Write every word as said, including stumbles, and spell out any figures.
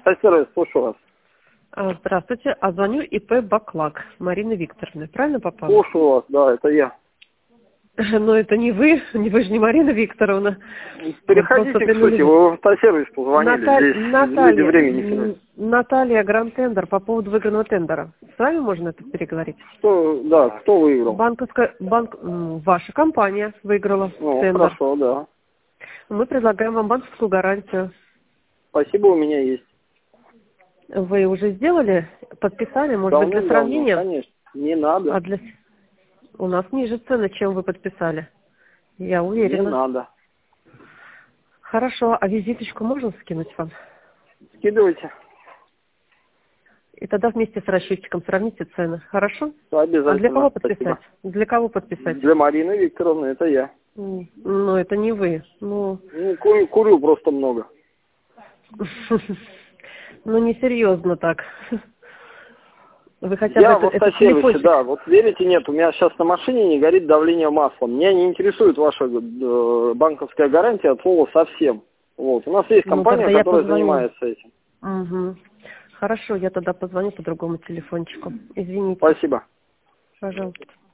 автосервис, слушаю вас. А, Здравствуйте, а звоню ИП Баклак Марины Викторовны. Правильно попала? Слушаю вас, да, это я. Но это не вы, не вы же не Марина Викторовна. Переходите к сути, вы в автосервис позвонили, Наталь... здесь Наталья, люди времени теряют. Наталья Гранд-тендер по поводу выигранного тендера. С вами можно это переговорить? Что, да, кто выиграл? Банковская, банк, м, ваша компания выиграла Ну, тендер. хорошо, да. Мы предлагаем вам банковскую гарантию. Спасибо, у меня есть. Вы уже сделали, подписали, может быть, для Давным-давно, сравнения? конечно. Не надо. А для... У нас ниже цены, чем вы подписали. Я Не уверена. надо. Хорошо, а визиточку можно скинуть вам? Скидывайте. И тогда вместе с расчетчиком сравните цены. Хорошо? Обязательно. А для кого подписать? Спасибо. Для кого подписать? Для Марины Викторовны, это я. М, Ну, это не вы. Ну, Ну, курю, курю просто много. ну несерьезно так. Вы хотя бы Я в это, это автосервисе, телефончик. да. Вот верите, нет, у меня сейчас на машине не горит давление маслом. Меня не интересует ваша э, банковская гарантия от слова совсем. Вот. У нас есть Ну, компания, тогда я которая позвоню. занимается этим. Угу. Хорошо, я тогда позвоню по другому телефончику. Извините. Спасибо. Пожалуйста.